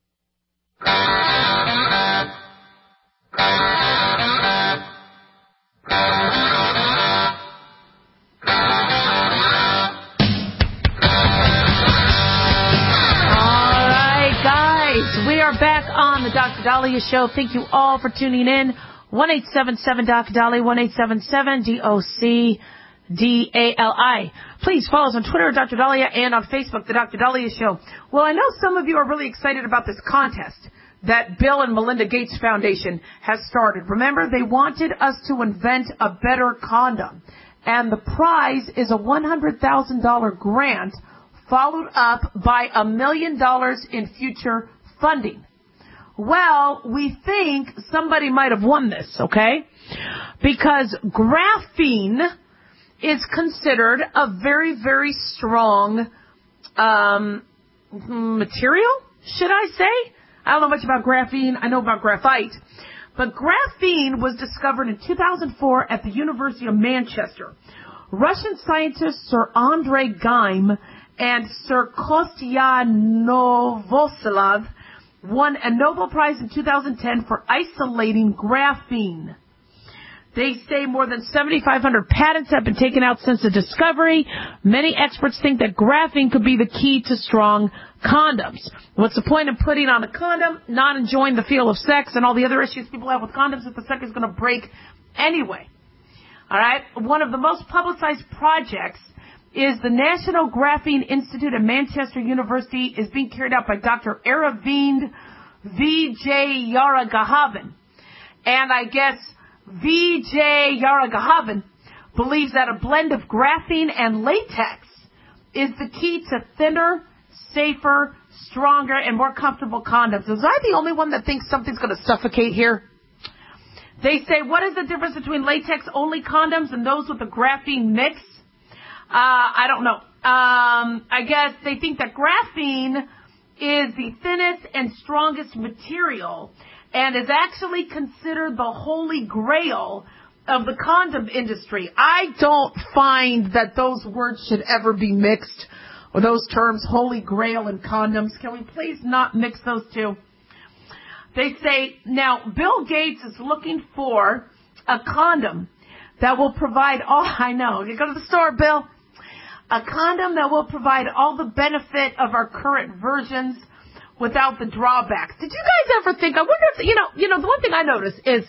S3: Back on the Doctor Dahlia Show. Thank you all for tuning in. one eight seven seven Doctor Dahlia, one eight seven seven D O C D A L I. Please follow us on Twitter, Doctor Dahlia, and on Facebook, The Doctor Dahlia Show. Well, I know some of you are really excited about this contest that Bill and Melinda Gates Foundation has started. Remember, they wanted us to invent a better condom. And the prize is a one hundred thousand dollars grant followed up by a million dollars in future funding. Well, we think somebody might have won this, okay? Because graphene is considered a very, very strong um, material, should I say? I don't know much about graphene. I know about graphite. But graphene was discovered in two thousand four at the University of Manchester. Russian scientists Sir Andrei Geim and Sir Kostya Novoselov won a Nobel Prize in two thousand ten for isolating graphene. They say more than seventy-five hundred patents have been taken out since the discovery. Many experts think that graphene could be the key to strong condoms. What's the point of putting on a condom, not enjoying the feel of sex and all the other issues people have with condoms if the sex is going to break anyway? All right. One of the most publicized projects is the National Graphene Institute at Manchester University is being carried out by Doctor Aravind Vijayaraghavan. And I guess Vijayaraghavan believes that a blend of graphene and latex is the key to thinner, safer, stronger, and more comfortable condoms. Was I the only one that thinks something's going to suffocate here? They say, what is the difference between latex-only condoms and those with a graphene mix? Uh, I don't know. Um, I guess they think that graphene is the thinnest and strongest material and is actually considered the holy grail of the condom industry. I don't find that those words should ever be mixed, or those terms, holy grail and condoms. Can we please not mix those two? They say, now, Bill Gates is looking for a condom that will provide all, I know, you go to the store, Bill, a condom that will provide all the benefit of our current versions without the drawbacks. Did you guys ever think, I wonder if, you know, you know, the one thing I notice is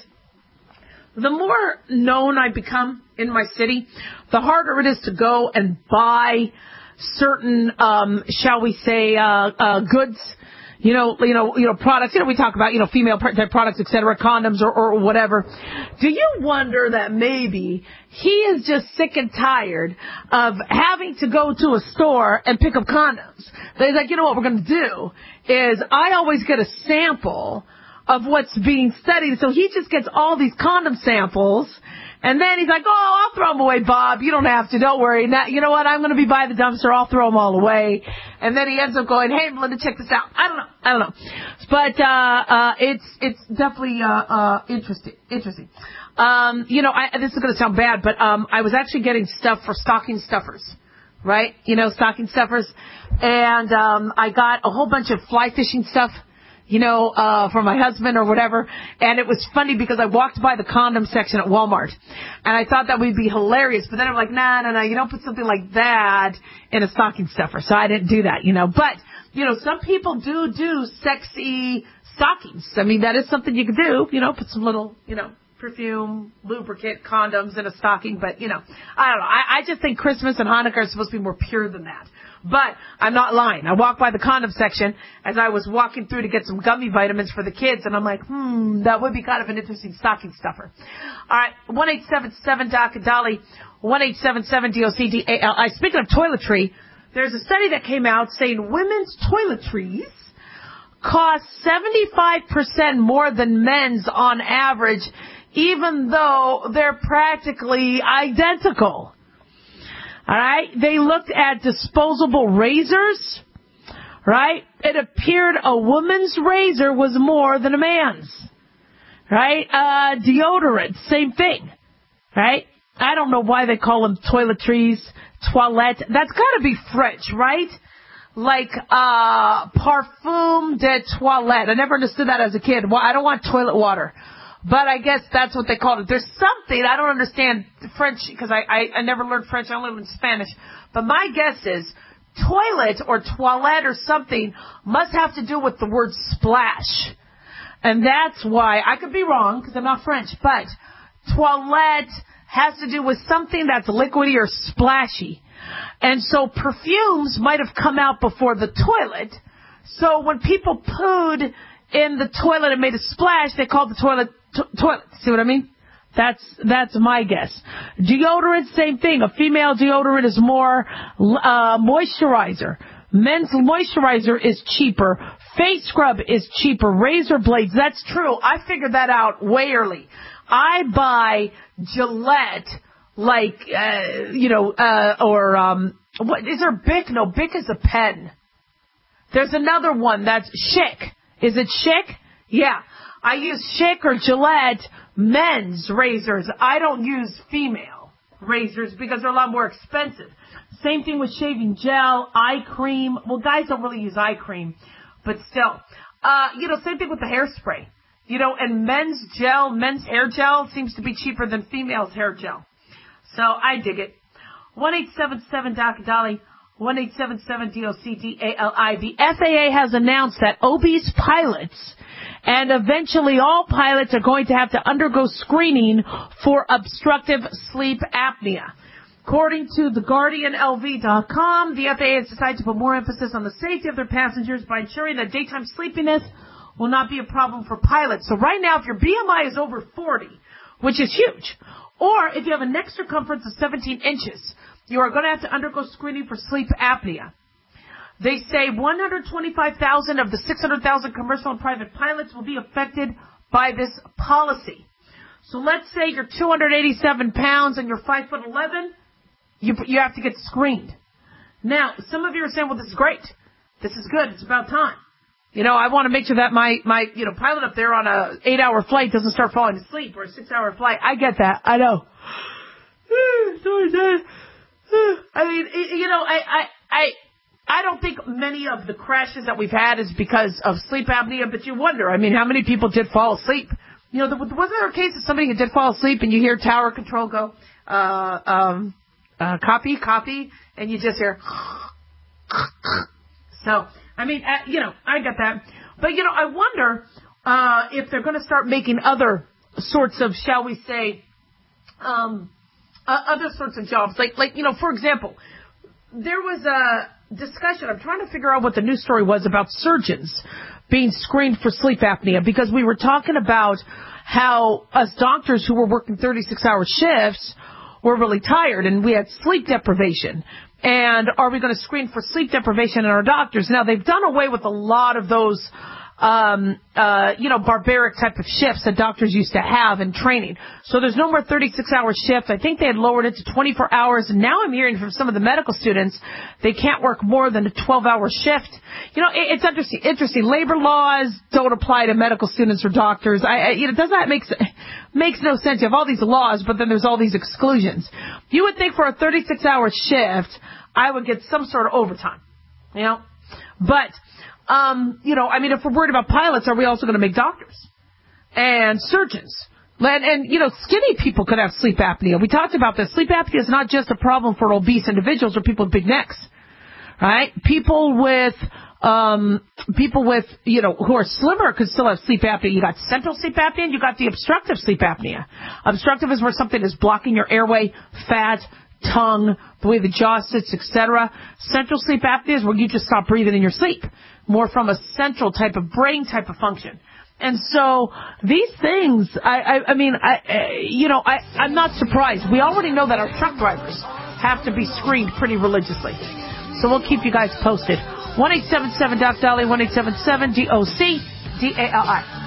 S3: the more known I become in my city, the harder it is to go and buy certain, um, shall we say, uh, uh, goods, you know, you know, you know, products. You know, we talk about, you know, female type products, et cetera, condoms or, or whatever. Do you wonder that maybe he is just sick and tired of having to go to a store and pick up condoms? He's like, you know what we're going to do is I always get a sample of what's being studied. So he just gets all these condom samples. And then he's like, oh, I'll throw them away, Bob. You don't have to. Don't worry. Now, you know what? I'm going to be by the dumpster. I'll throw them all away. And then he ends up going, hey, Melinda, check this out. I don't know. I don't know. But, uh, uh, it's, it's definitely, uh, uh, interesting. Interesting. Um, you know, I, this is going to sound bad, but, um, I was actually getting stuff for stocking stuffers. Right? You know, stocking stuffers. And, um, I got a whole bunch of fly fishing stuff, you know, uh, for my husband or whatever. And it was funny because I walked by the condom section at Walmart and I thought that would be hilarious. But then I'm like, nah, nah, nah, you don't put something like that in a stocking stuffer. So I didn't do that, you know. But, you know, some people do do sexy stockings. I mean, that is something you can do, you know, put some little, you know, perfume, lubricant, condoms in a stocking. But, you know, I don't know. I, I just think Christmas and Hanukkah are supposed to be more pure than that. But I'm not lying. I walked by the condom section as I was walking through to get some gummy vitamins for the kids, and I'm like, hmm, that would be kind of an interesting stocking stuffer. All right, one eight seven seven D O C Dolly, one eight seven seven D O C D A L I. Speaking of toiletry, there's a study that came out saying women's toiletries cost seventy-five percent more than men's on average, even though they're practically identical. All right. They looked at disposable razors. Right. It appeared a woman's razor was more than a man's. Right. Uh, deodorant, same thing. Right. I don't know why they call them toiletries, toilette. That's got to be French, right? Like uh, parfum de toilette. I never understood that as a kid. Well, I don't want toilet water. But I guess that's what they called it. There's something, I don't understand French because I, I, I never learned French. I only learned Spanish. But my guess is toilet or toilette or something must have to do with the word splash. And that's why, I could be wrong because I'm not French, but toilette has to do with something that's liquidy or splashy. And so perfumes might have come out before the toilet. So when people pooed in the toilet and made a splash, they called the toilet to- toilet. See what I mean? That's that's my guess. Deodorant, same thing. A female deodorant is more uh, moisturizer. Men's moisturizer is cheaper. Face scrub is cheaper. Razor blades, that's true. I figured that out way early. I buy Gillette, like, uh, you know, uh, or, um, what, is there Bic? No, Bic is a pen. There's another one that's Schick. Is it Schick? Yeah. I use Schick or Gillette men's razors. I don't use female razors because they're a lot more expensive. Same thing with shaving gel, eye cream. Well, guys don't really use eye cream, but still. Uh, you know, same thing with the hairspray. You know, and men's gel, men's hair gel seems to be cheaper than female's hair gel. So I dig it. one eight seven seven D O C Dolly, one eight seven seven D O C D A L I. The F A A has announced that obese pilots and eventually all pilots are going to have to undergo screening for obstructive sleep apnea. According to the Guardian L V dot com, the F A A has decided to put more emphasis on the safety of their passengers by ensuring that daytime sleepiness will not be a problem for pilots. So right now, if your B M I is over forty, which is huge, or if you have a neck circumference of seventeen inches, you are going to have to undergo screening for sleep apnea. They say one hundred twenty-five thousand of the six hundred thousand commercial and private pilots will be affected by this policy. So let's say you're two hundred eighty-seven pounds and you're five foot eleven. You, you have to get screened. Now, some of you are saying, well, this is great. This is good. It's about time. You know, I want to make sure that my, my, you know, pilot up there on a eight hour flight doesn't start falling asleep, or a six hour flight. I get that. I know. I mean, you know, I, I, I, I don't think many of the crashes that we've had is because of sleep apnea, but you wonder, I mean, how many people did fall asleep? You know, wasn't there a case of somebody who did fall asleep and you hear tower control go, uh, um, uh, copy, copy, and you just hear, so, I mean, uh, you know, I get that. But, you know, I wonder uh, if they're going to start making other sorts of, shall we say, um, uh, other sorts of jobs. Like, like, you know, for example, there was a discussion. I'm trying to figure out what the news story was about surgeons being screened for sleep apnea, because we were talking about how us doctors who were working thirty-six hour shifts were really tired and we had sleep deprivation. And are we going to screen for sleep deprivation in our doctors? Now, they've done away with a lot of those, um, uh, you know, barbaric type of shifts that doctors used to have in training. So there's no more thirty-six hour shifts. I think they had lowered it to twenty-four hours. And now I'm hearing from some of the medical students they can't work more than a twelve hour shift. You know, it, it's interesting. Interesting. Labor laws don't apply to medical students or doctors. I, I you know, does that make makes no sense? You have all these laws, but then there's all these exclusions. You would think for a thirty-six hour shift, I would get some sort of overtime, you know, but, um, you know, I mean, if we're worried about pilots, are we also going to make doctors and surgeons? And, and, you know, skinny people could have sleep apnea. We talked about this. Sleep apnea is not just a problem for obese individuals or people with big necks, right? People with, um, people with, you know, who are slimmer could still have sleep apnea. You got central sleep apnea and you got the obstructive sleep apnea. Obstructive is where something is blocking your airway, fat, tongue, the way the jaw sits, et cetera. Central sleep apnea is where you just stop breathing in your sleep, more from a central type of brain type of function. And so these things, I, I, I mean, I, you know, I, I'm not surprised. We already know that our truck drivers have to be screened pretty religiously. So we'll keep you guys posted. one eight seven seven D O C Dolly, one eight seven seven D O C D A L I.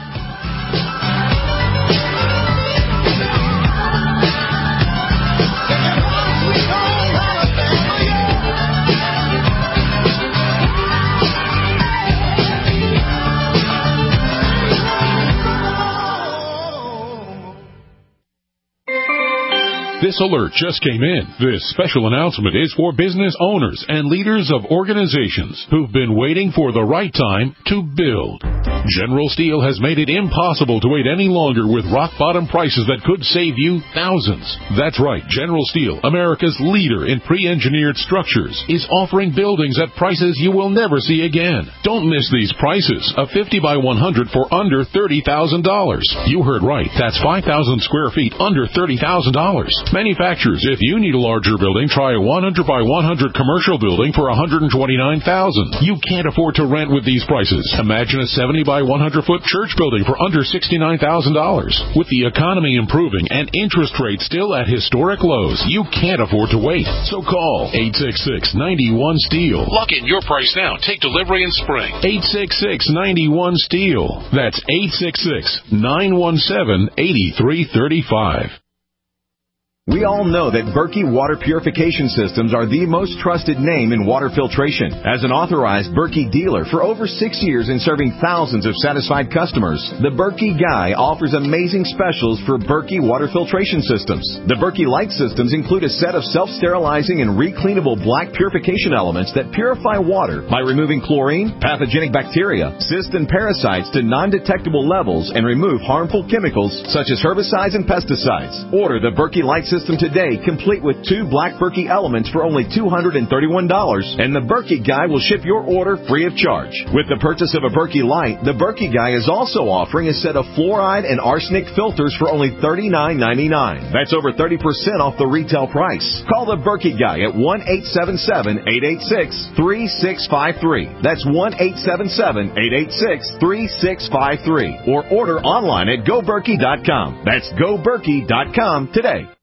S9: This alert just came in. This special announcement is for business owners and leaders of organizations who've been waiting for the right time to build. General Steel has made it impossible to wait any longer with rock-bottom prices that could save you thousands. That's right. General Steel, America's leader in pre-engineered structures, is offering buildings at prices you will never see again. Don't miss these prices. A fifty by one hundred for under thirty thousand dollars. You heard right. That's five thousand square feet under thirty thousand dollars. Manufacturers, if you need a larger building, try a one hundred by one hundred commercial building for one hundred twenty-nine thousand dollars. You can't afford to rent with these prices. Imagine a seventy by one hundred foot church building for under sixty-nine thousand dollars. With the economy improving and interest rates still at historic lows, you can't afford to wait. So call eight six six, nine one, STEEL. Lock in your price now. Take delivery in spring. eight six six, nine one, STEEL. That's eight six six, nine one seven, eight three three five.
S17: We all know that Berkey Water Purification Systems are the most trusted name in water filtration. As an authorized Berkey dealer for over six years and serving thousands of satisfied customers, the Berkey Guy offers amazing specials for Berkey Water Filtration Systems. The Berkey Light Systems include a set of self-sterilizing and recleanable black purification elements that purify water by removing chlorine, pathogenic bacteria, cysts, and parasites to non-detectable levels and remove harmful chemicals such as herbicides and pesticides. Order the Berkey Light System today, complete with two black Berkey elements for only two hundred thirty-one dollars, and the Berkey Guy will ship your order free of charge. With the purchase of a Berkey Light, the Berkey Guy is also offering a set of fluoride and arsenic filters for only thirty-nine ninety-nine. That's over thirty percent off the retail price. Call the Berkey Guy at one eight seven seven, eight eight six, three six five three. That's one eight seven seven, eight eight six, three six five three. Or order online at go berkey dot com. That's go berkey dot com today.